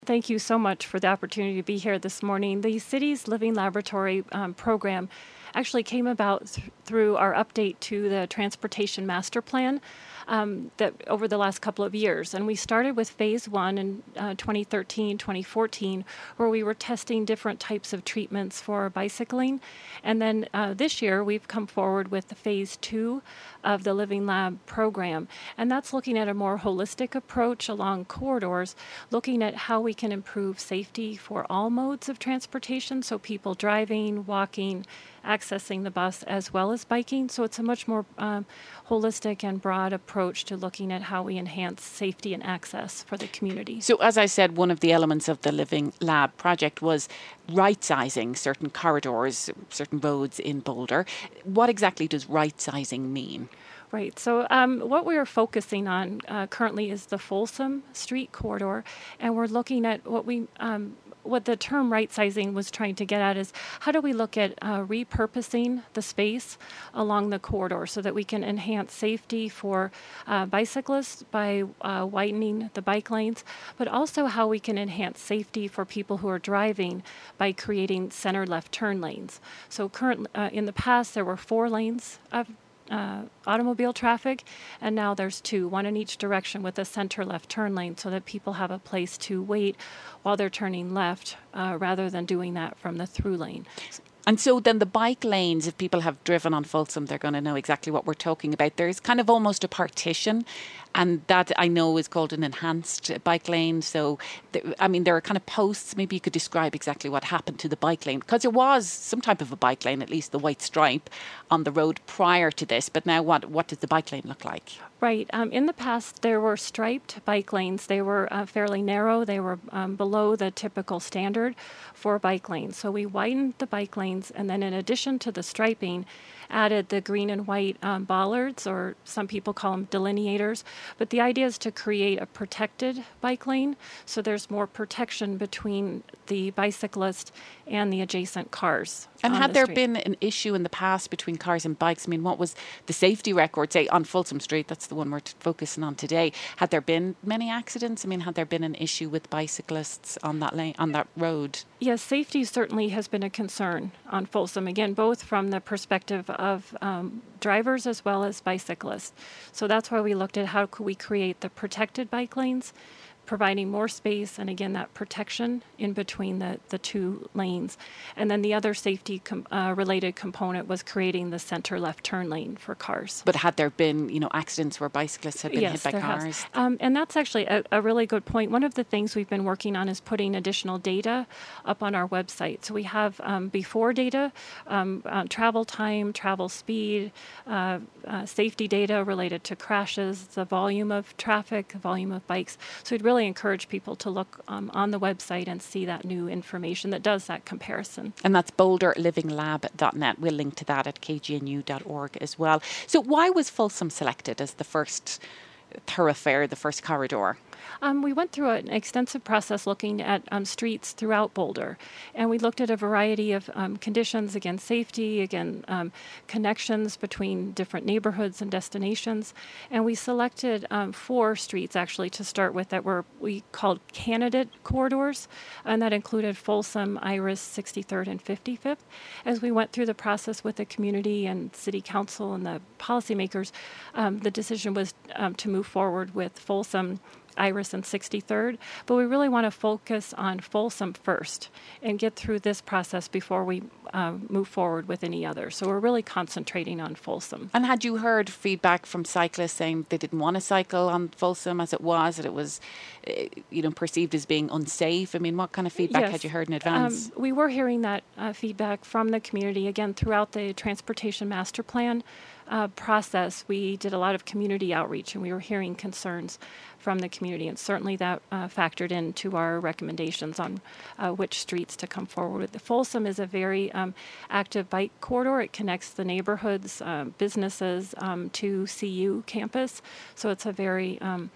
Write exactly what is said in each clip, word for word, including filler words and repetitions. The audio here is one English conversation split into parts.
Thank you so much for the opportunity to be here this morning. The city's Living Laboratory um, program actually came about th- through our update to the Transportation Master Plan um, that over the last couple of years. And we started with phase one in uh, twenty thirteen, twenty fourteen, where we were testing different types of treatments for bicycling. And then uh, this year, we've come forward with the phase two of the Living Lab program. And that's looking at a more holistic approach along corridors, looking at how we can improve safety for all modes of transportation, so people driving, walking, accessing the bus, as well as biking. So it's a much more um, holistic and broad approach to looking at how we enhance safety and access for the community. So as I said, one of the elements of the Living Lab project was right-sizing certain corridors, certain roads in Boulder. What exactly does right-sizing mean? Right. So um, what we are focusing on uh, currently is the Folsom Street corridor, and we're looking at what we um, what the term right sizing was trying to get at is how do we look at uh, repurposing the space along the corridor so that we can enhance safety for uh, bicyclists by uh, widening the bike lanes, but also how we can enhance safety for people who are driving by creating center left turn lanes. So currently, uh, in the past, there were four lanes of Uh, automobile traffic, and now there's two, one in each direction with a center left turn lane so that people have a place to wait while they're turning left uh, rather than doing that from the through lane. And so then the bike lanes, if people have driven on Folsom, they're going to know exactly what we're talking about. There's kind of almost a partition, and that I know is called an enhanced bike lane. So, th- I mean, there are kind of posts. Maybe you could describe exactly what happened to the bike lane, because there was some type of a bike lane, at least the white stripe, on the road prior to this. But now what, what does the bike lane look like? Right. Um, in the past, there were striped bike lanes. They were uh, fairly narrow. They were um, below the typical standard for bike lanes. So we widened the bike lanes, and then in addition to the striping, added the green and white um, bollards, or some people call them delineators. But the idea is to create a protected bike lane, so there's more protection between the bicyclist and the adjacent cars. And had the there street. been an issue in the past between cars and bikes? I mean, what was the safety record, say, on Folsom Street? That's the one we're t- focusing on today. Had there been many accidents? I mean, had there been an issue with bicyclists on that lane, on that road? Yes, safety certainly has been a concern on Folsom, again, both from the perspective of um, drivers as well as bicyclists. So that's why we looked at how could we create the protected bike lanes, providing more space and, again, that protection in between the, the two lanes. And then the other safety com- uh, related component was creating the center left turn lane for cars. But had there been, you know, accidents where bicyclists had been yes, hit by there cars? Has. Um, and that's actually a, a really good point. One of the things we've been working on is putting additional data up on our website. So we have um, before data, um, uh, travel time, travel speed, uh, uh, safety data related to crashes, the volume of traffic, the volume of bikes. So we'd really encourage people to look um, on the website and see that new information that does that comparison. And that's boulder living lab dot net. We'll link to that at k g n u dot org as well. So why was Folsom selected as the first thoroughfare, the first corridor? Um, we went through an extensive process looking at um, streets throughout Boulder, and we looked at a variety of um, conditions, again, safety, again, um, connections between different neighborhoods and destinations, and we selected um, four streets, actually, to start with that were we called candidate corridors, and that included Folsom, Iris, sixty-third, and fifty-fifth. As we went through the process with the community and city council and the policymakers, um, the decision was um, to move forward with Folsom, Iris, and sixty-third, but we really want to focus on Folsom first and get through this process before we um, move forward with any other. So we're really concentrating on Folsom. And had you heard feedback from cyclists saying they didn't want to cycle on Folsom as it was, that it was, uh, you know, perceived as being unsafe? I mean, what kind of feedback yes. had you heard in advance? Um, we were hearing that uh, feedback from the community, again, throughout the Transportation Master Plan uh, process. We did a lot of community outreach, and we were hearing concerns from the community, and certainly that uh, factored into our recommendations on uh, which streets to come forward with. The Folsom is a very um, active bike corridor. It connects the neighborhoods, um, businesses um, to C U campus, so it's a very um,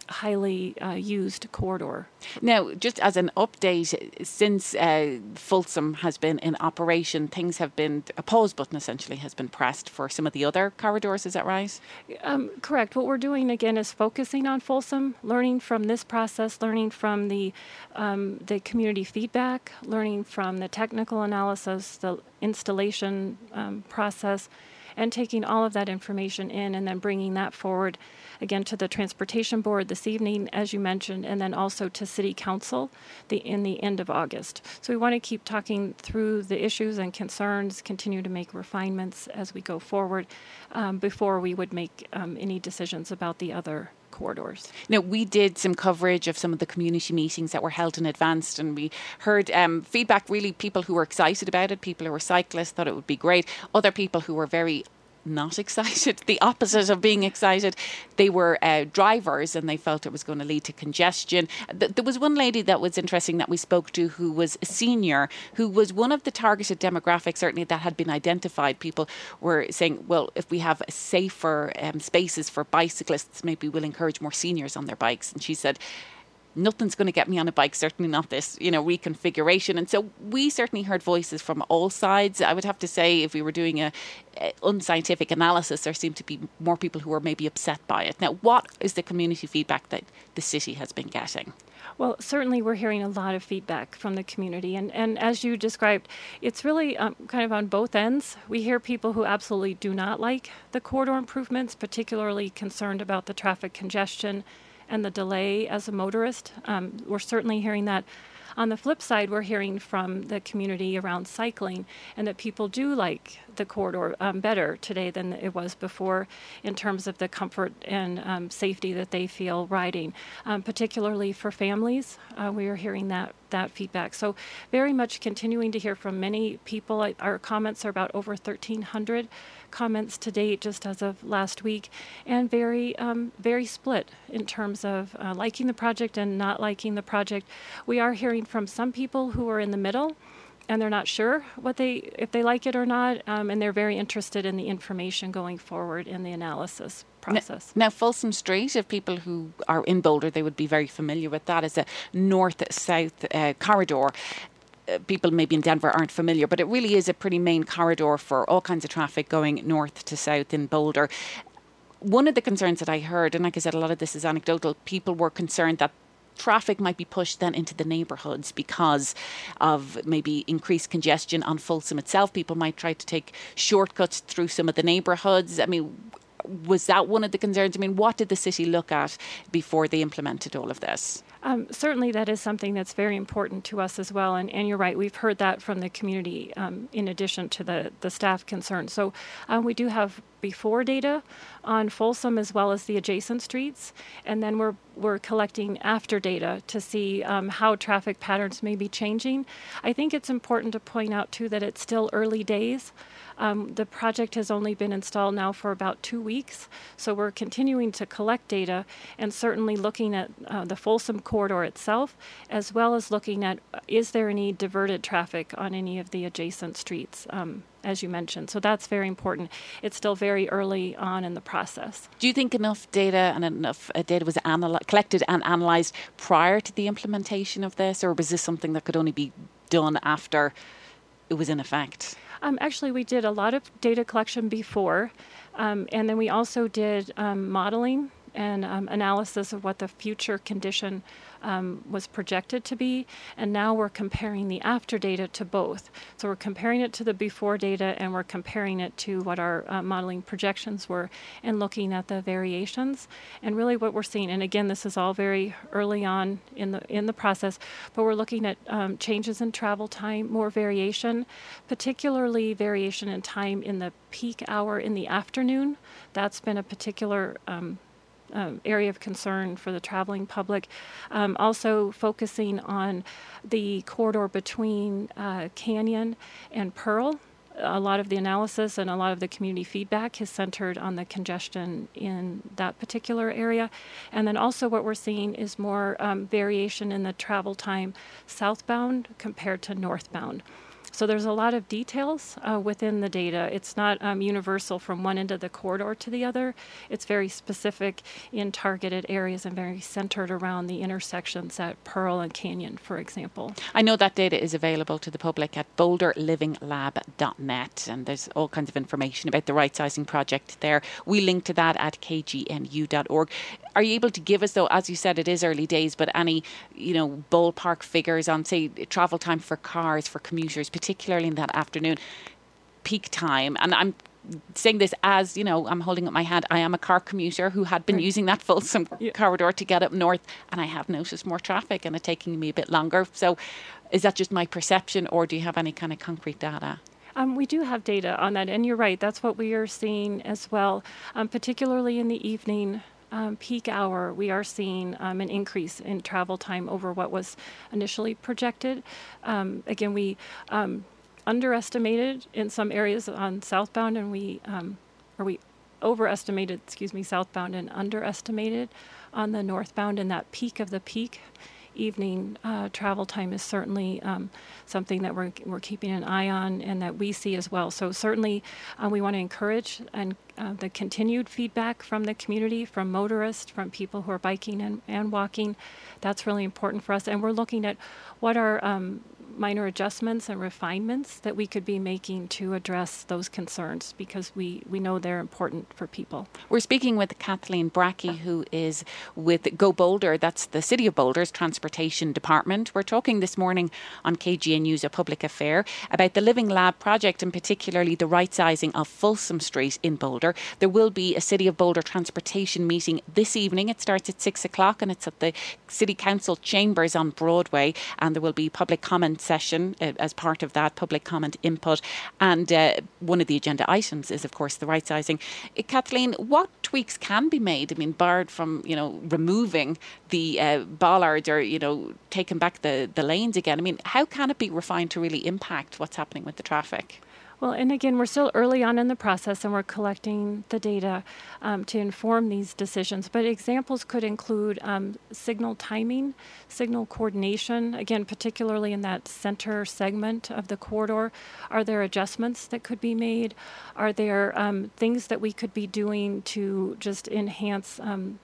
highly uh, used corridor. Now, just as an update, since uh, Folsom has been in operation, things have been, a pause button essentially has been pressed for some of the other corridors, is that right? Um, correct. What we're doing again is focusing on Folsom, learning from this process, learning from the um, the community feedback, learning from the technical analysis, the installation um, process, and taking all of that information in and then bringing that forward again to the Transportation Board this evening, as you mentioned, and then also to City Council the, in the end of August. So we want to keep talking through the issues and concerns, continue to make refinements as we go forward um, before we would make um, any decisions about the other corridors. Now, we did some coverage of some of the community meetings that were held in advance, and we heard um, feedback, really, people who were excited about it, people who were cyclists thought it would be great, other people who were very not excited, the opposite of being excited. They were uh, drivers and they felt it was going to lead to congestion. Th- there was one lady that was interesting that we spoke to who was a senior, who was one of the targeted demographics, certainly, that had been identified. People were saying, well, if we have safer um, spaces for bicyclists, maybe we'll encourage more seniors on their bikes. And she said, nothing's going to get me on a bike, certainly not this, you know, reconfiguration. And so we certainly heard voices from all sides. I would have to say, if we were doing a, a unscientific analysis, there seemed to be more people who were maybe upset by it. Now, what is the community feedback that the city has been getting? Well, certainly we're hearing a lot of feedback from the community. And, and as you described, it's really um, kind of on both ends. We hear people who absolutely do not like the corridor improvements, particularly concerned about the traffic congestion and the delay as a motorist. Um, we're certainly hearing that. On the flip side, we're hearing from the community around cycling and that people do like the corridor um, better today than it was before in terms of the comfort and um, safety that they feel riding, um, particularly for families. Uh, we are hearing that that feedback. So very much continuing to hear from many people. Our comments are about over thirteen hundred comments to date just as of last week, and very um, very split in terms of uh, liking the project and not liking the project. We are hearing from some people who are in the middle and they're not sure what they if they like it or not, um, and they're very interested in the information going forward in the analysis process. Now, now, Folsom Street, if people who are in Boulder, they would be very familiar with that as a north-south uh, corridor. Uh, people maybe in Denver aren't familiar, but it really is a pretty main corridor for all kinds of traffic going north to south in Boulder. One of the concerns that I heard, and like I said, a lot of this is anecdotal, people were concerned that traffic might be pushed then into the neighbourhoods because of maybe increased congestion on Folsom itself. People might try to take shortcuts through some of the neighbourhoods. I mean, was that one of the concerns? I mean, what did the city look at before they implemented all of this? Um, certainly that is something that's very important to us as well. And, and you're right, we've heard that from the community um, in addition to the, the staff concerns. So um, we do have before data on Folsom as well as the adjacent streets. And then we're we're collecting after data to see um, how traffic patterns may be changing. I think it's important to point out, too, that it's still early days. Um, the project has only been installed now for about two weeks, so we're continuing to collect data and certainly looking at uh, the Folsom corridor itself, as well as looking at uh, is there any diverted traffic on any of the adjacent streets, um, as you mentioned. So that's very important. It's still very early on in the process. Do you think enough data and enough uh, data was analy- collected and analysed prior to the implementation of this, or was this something that could only be done after it was in effect? Um, actually, we did a lot of data collection before, um, and then we also did um, modeling and um, analysis of what the future condition um, was projected to be, and now we're comparing the after data to both. So we're comparing it to the before data, and we're comparing it to what our uh, modeling projections were, and looking at the variations. And really what we're seeing, and again, this is all very early on in the in the process, but we're looking at um, changes in travel time, more variation, particularly variation in time in the peak hour in the afternoon. That's been a particular um, Um, area of concern for the traveling public. Um, also focusing on the corridor between uh, Canyon and Pearl. A lot of the analysis and a lot of the community feedback is centered on the congestion in that particular area. And then also what we're seeing is more um, variation in the travel time southbound compared to northbound. so there's a lot of details uh, within the data. It's not um, universal from one end of the corridor to the other. It's very specific in targeted areas and very centered around the intersections at Pearl and Canyon, for example. I know that data is available to the public at boulder living lab dot net, and there's all kinds of information about the right sizing project there. We link to that at k g n u dot org. Are you able to give us, though, as you said, it is early days, but any, you know, ballpark figures on, say, travel time for cars, for commuters, particularly in that afternoon peak time? And I'm saying this as, you know, I'm holding up my hand. I am a car commuter who had been right. using that Folsom yeah. corridor to get up north, and I have noticed more traffic and it taking me a bit longer. So is that just my perception, or do you have any kind of concrete data? Um, we do have data on that, and you're right. That's what we are seeing as well, um, particularly in the evening um, peak hour. We are seeing um, an increase in travel time over what was initially projected. Um, again, we um, underestimated in some areas on southbound, and we um, or we overestimated, excuse me, southbound and underestimated on the northbound. And that peak of the peak evening uh, travel time is certainly um, something that we're we're keeping an eye on and that we see as well. So certainly uh, we want to encourage and uh, the continued feedback from the community, from motorists, from people who are biking and, and walking. That's really important for us. And we're looking at what are um, minor adjustments and refinements that we could be making to address those concerns, because we, we know they're important for people. We're speaking with Kathleen Brackey, who is with Go Boulder. That's the City of Boulder's Transportation Department. We're talking this morning on K G N U's A Public Affair about the Living Lab project, and particularly the right sizing of Folsom Street in Boulder. There will be a City of Boulder transportation meeting this evening. It starts at six o'clock and it's at the City Council chambers on Broadway, and there will be public comments session uh, as part of that, public comment input, and uh, one of the agenda items is of course the right sizing. Uh, Kathleen, what tweaks can be made? I mean, barred from, you know, removing the uh, bollards or, you know, taking back the, the lanes again. I mean, how can it be refined to really impact what's happening with the traffic? Well, and again, we're still early on in the process and we're collecting the data um, to inform these decisions. But examples could include um, signal timing, signal coordination, again, particularly in that center segment of the corridor. Are there adjustments that could be made? Are there um, things that we could be doing to just enhance um,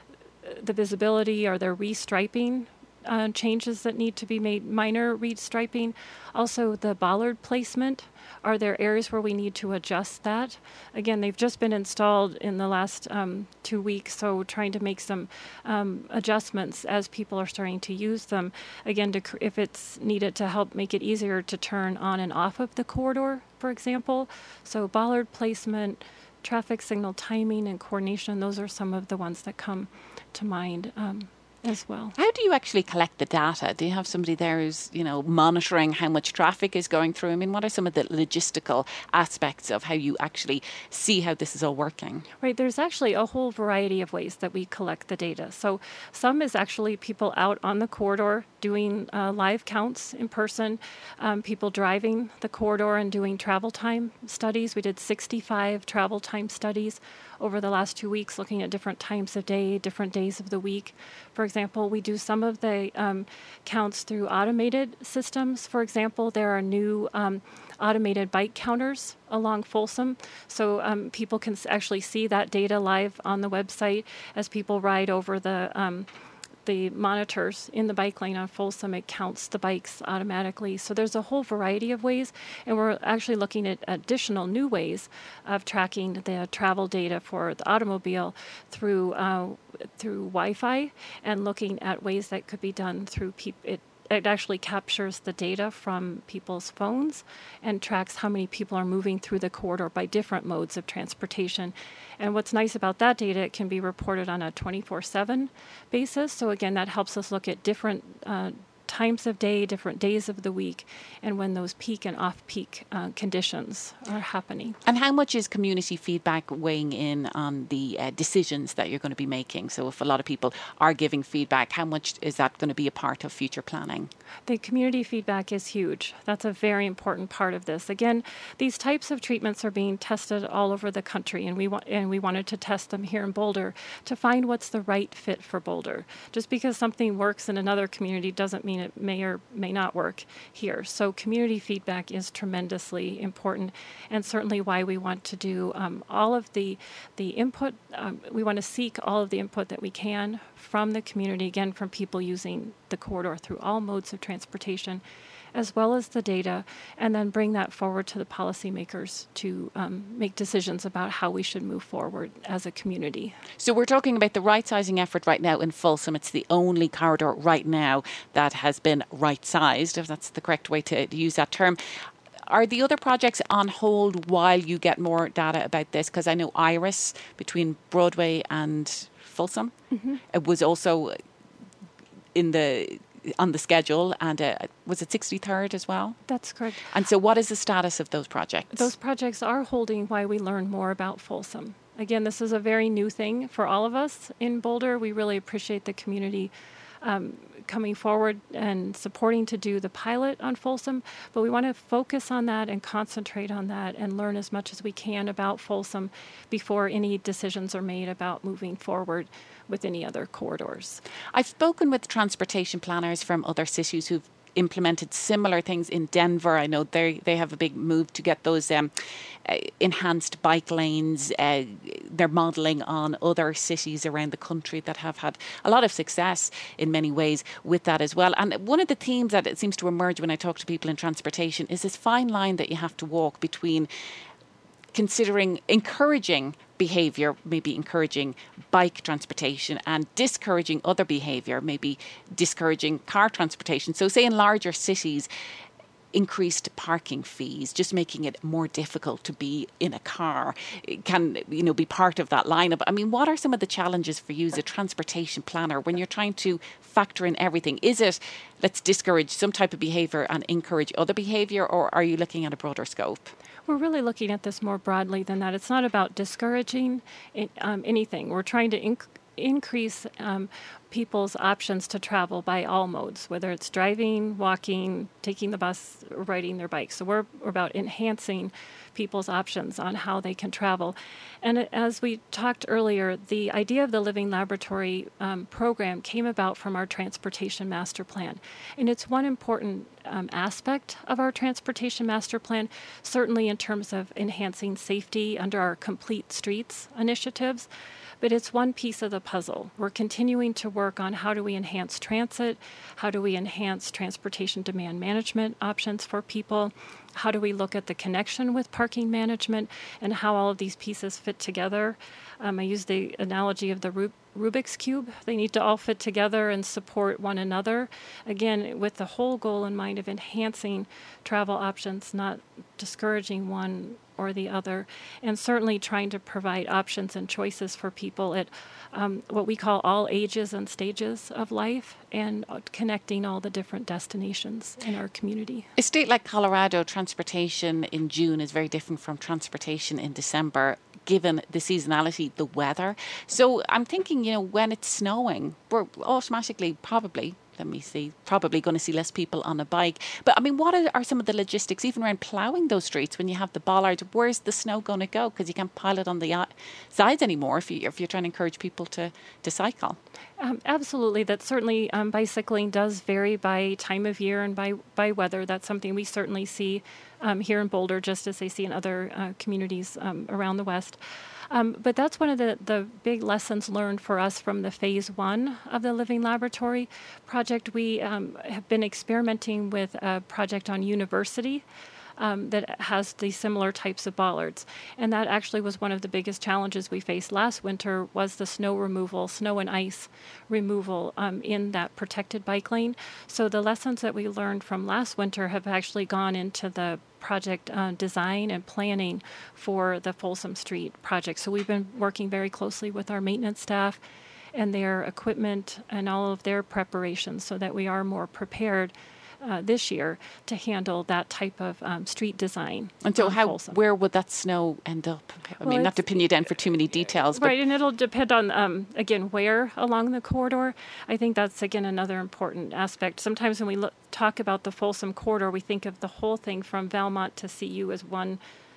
the visibility? Are there restriping uh, changes that need to be made, minor restriping? Also, the bollard placement. Are there areas where we need to adjust that? Again, they've just been installed in the last um, two weeks, so trying to make some um, adjustments as people are starting to use them. Again, to, if it's needed to help make it easier to turn on and off of the corridor, for example. So bollard placement, traffic signal timing and coordination, those are some of the ones that come to mind. Um, as well. How do you actually collect the data? Do you have somebody there who's, you know, monitoring how much traffic is going through? I mean, what are some of the logistical aspects of how you actually see how this is all working? Right, there's actually a whole variety of ways that we collect the data. So some is actually people out on the corridor doing uh, live counts in person, um, people driving the corridor and doing travel time studies. We did sixty-five travel time studies over the last two weeks, looking at different times of day, different days of the week. For example, we do some of the um, counts through automated systems. For example, there are new um, automated bike counters along Folsom, so um, people can actually see that data live on the website as people ride over the um, the monitors in the bike lane on Folsom. It counts the bikes automatically. So there's a whole variety of ways, and we're actually looking at additional new ways of tracking the travel data for the automobile through uh, through Wi-Fi, and looking at ways that could be done through people. It, It actually captures the data from people's phones and tracks how many people are moving through the corridor by different modes of transportation. And what's nice about that data, it can be reported on a twenty-four seven basis. So again, that helps us look at different uh, times of day, different days of the week, and when those peak and off-peak uh, conditions are happening. And how much is community feedback weighing in on the uh, decisions that you're going to be making? So if a lot of people are giving feedback, how much is that going to be a part of future planning? The community feedback is huge. That's a very important part of this. Again, these types of treatments are being tested all over the country, and we want and we wanted to test them here in Boulder to find what's the right fit for Boulder. Just because something works in another community doesn't mean it may or may not work here. So community feedback is tremendously important, and certainly why we want to do um, all of the the input. Um, we want to seek all of the input that we can from the community, again, from people using the corridor through all modes of transportation, as well as the data, and then bring that forward to the policymakers to um, make decisions about how we should move forward as a community. So we're talking about the right-sizing effort right now in Folsom. It's the only corridor right now that has been right-sized, if that's the correct way to, to use that term. Are the other projects on hold while you get more data about this? Because I know Iris, between Broadway and Folsom, mm-hmm. it was also in the on the schedule, and uh, was it sixty-third as well? That's correct. And so what is the status of those projects? Those projects are holding while we learn more about Folsom. Again, this is a very new thing for all of us in Boulder. We really appreciate the community um, coming forward and supporting to do the pilot on Folsom, but we want to focus on that and concentrate on that and learn as much as we can about Folsom before any decisions are made about moving forward with any other corridors. I've spoken with transportation planners from other cities who've implemented similar things in Denver. I know they they have a big move to get those um, uh, enhanced bike lanes. Uh, they're modelling on other cities around the country that have had a lot of success in many ways with that as well. And one of the themes that it seems to emerge when I talk to people in transportation is this fine line that you have to walk between considering encouraging behaviour, maybe encouraging bike transportation, and discouraging other behaviour, maybe discouraging car transportation. So say in larger cities, increased parking fees, just making it more difficult to be in a car, can, you know, be part of that lineup. I mean, what are some of the challenges for you as a transportation planner when you're trying to factor in everything? Is it, let's discourage some type of behaviour and encourage other behaviour, or are you looking at a broader scope? We're really looking at this more broadly than that. It's not about discouraging it, um, anything. We're trying to inc- increase um, people's options to travel by all modes, whether it's driving, walking, taking the bus, or riding their bike. So we're, we're about enhancing people's options on how they can travel. And as we talked earlier, the idea of the Living Laboratory um, program came about from our Transportation Master Plan. And it's one important um, aspect of our Transportation Master Plan, certainly in terms of enhancing safety under our Complete Streets initiatives. But it's one piece of the puzzle. We're continuing to work on how do we enhance transit, how do we enhance transportation demand management options for people, how do we look at the connection with parking management, and how all of these pieces fit together. Um, I use the analogy of the Rub- Rubik's Cube. They need to all fit together and support one another, again, with the whole goal in mind of enhancing travel options, not discouraging one or the other, and certainly trying to provide options and choices for people at um, what we call all ages and stages of life, and uh, connecting all the different destinations in our community. A state like Colorado, transportation in June is very different from transportation in December, given the seasonality, the weather. So I'm thinking, you know, when it's snowing, we're automatically probably let me see, probably going to see less people on a bike. But I mean, what are, are some of the logistics, even around ploughing those streets when you have the bollards? Where's the snow going to go? Because you can't pile it on the uh, sides anymore if, you, if you're trying to encourage people to, to cycle. Um, absolutely. That certainly um, bicycling does vary by time of year and by, by weather. That's something we certainly see um, here in Boulder, just as they see in other uh, communities um, around the West. Um, but that's one of the, the big lessons learned for us from the phase one of the Living Laboratory project. We um, have been experimenting with a project on University um, that has these similar types of bollards. And that actually was one of the biggest challenges we faced last winter, was the snow removal, snow and ice removal um, in that protected bike lane. So the lessons that we learned from last winter have actually gone into the project uh, design and planning for the Folsom Street project. So we've been working very closely with our maintenance staff and their equipment and all of their preparations so that we are more prepared uh, this year to handle that type of um, street design. And so how, Folsom. Where would that snow end up? I well, mean, not to pin you down for too many details. But right, and it'll depend on, um, again, where along the corridor. I think that's, again, another important aspect. Sometimes when we look, talk about the Folsom corridor, we think of the whole thing from Valmont to C U as one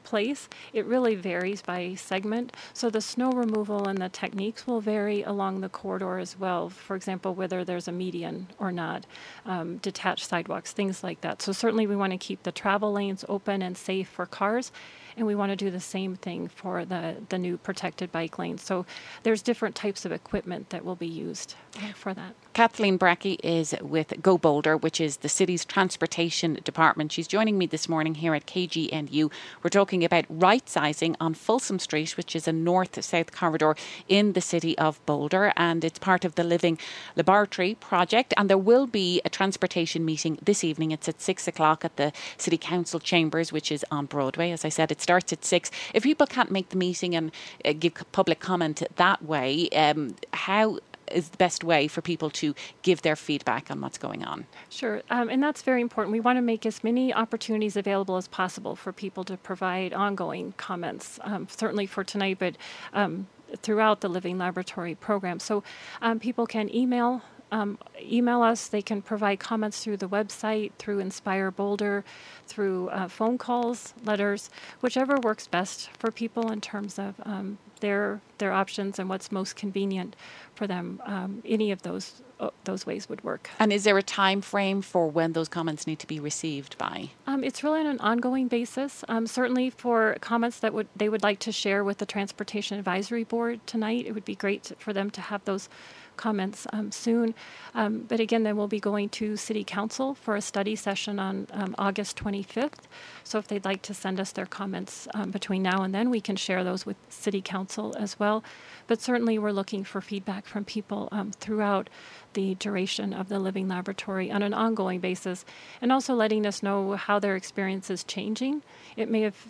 place. It really varies by segment. So the snow removal and the techniques will vary along the corridor as well. For example, whether there's a median or not, um, detached sidewalks, things like that. So certainly we want to keep the travel lanes open and safe for cars. And we want to do the same thing for the, the new protected bike lanes. So there's different types of equipment that will be used uh, for that. Kathleen Brackey is with Go Boulder, which is the city's transportation department. She's joining me this morning here at K G N U. We're talking about right-sizing on Folsom Street, which is a north-south corridor in the city of Boulder, and it's part of the Living Laboratory project. And there will be a transportation meeting this evening. It's at six o'clock at the City Council Chambers, which is on Broadway. As I said, it starts at six. If people can't make the meeting and uh, give public comment that way, um, how is the best way for people to give their feedback on what's going on? Sure, um, and that's very important. We want to make as many opportunities available as possible for people to provide ongoing comments, um, certainly for tonight, but um, throughout the Living Laboratory program. So um, people can email Um, email us. They can provide comments through the website, through Inspire Boulder, through uh, phone calls, letters, whichever works best for people in terms of um, their their options and what's most convenient for them. Um, any of those uh, those ways would work. And is there a time frame for when those comments need to be received by? Um, it's really on an ongoing basis. Um, certainly for comments that would they would like to share with the Transportation Advisory Board tonight, it would be great to, for them to have those comments um, soon. Um, but again, then we'll be going to City Council for a study session on um, August twenty-fifth. So if they'd like to send us their comments um, between now and then, we can share those with City Council as well. But certainly we're looking for feedback from people um, throughout the duration of the Living Laboratory on an ongoing basis, and also letting us know how their experience is changing. It may have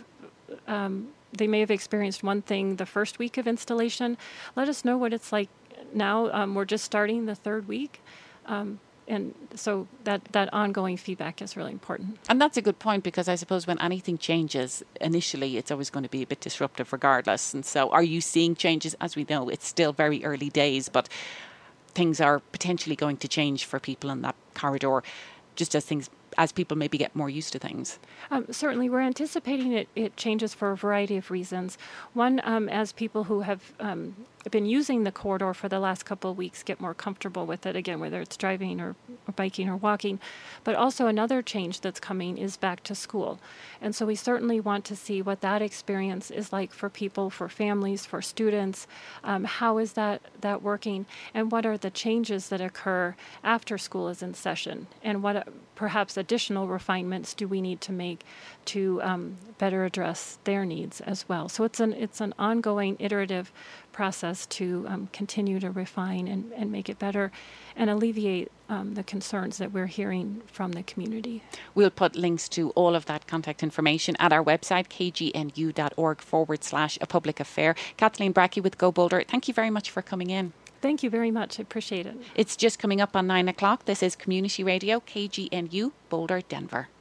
um, they may have experienced one thing the first week of installation. Let us know what it's like now. Um, we're just starting the third week. Um, and so that, that ongoing feedback is really important. And that's a good point, because I suppose when anything changes, initially it's always going to be a bit disruptive regardless. And so are you seeing changes? As we know, it's still very early days, but things are potentially going to change for people in that corridor, just as things as people maybe get more used to things. Um, certainly, we're anticipating it, it changes for a variety of reasons. One, um, as people who have um, been using the corridor for the last couple of weeks get more comfortable with it, again, whether it's driving or, or biking or walking. But also another change that's coming is back to school. And so we certainly want to see what that experience is like for people, for families, for students. Um, how is that, that working? And what are the changes that occur after school is in session? And what uh, perhaps additional refinements do we need to make to um, better address their needs as well? So it's an it's an ongoing iterative process to um, continue to refine and, and make it better and alleviate um, the concerns that we're hearing from the community. We'll put links to all of that contact information at our website, kgnu.org forward slash a public affair. Kathleen Brackey with Go Boulder, thank you very much for coming in. Thank you very much. I appreciate it. It's just coming up on nine o'clock. This is Community Radio, K G N U, Boulder, Denver.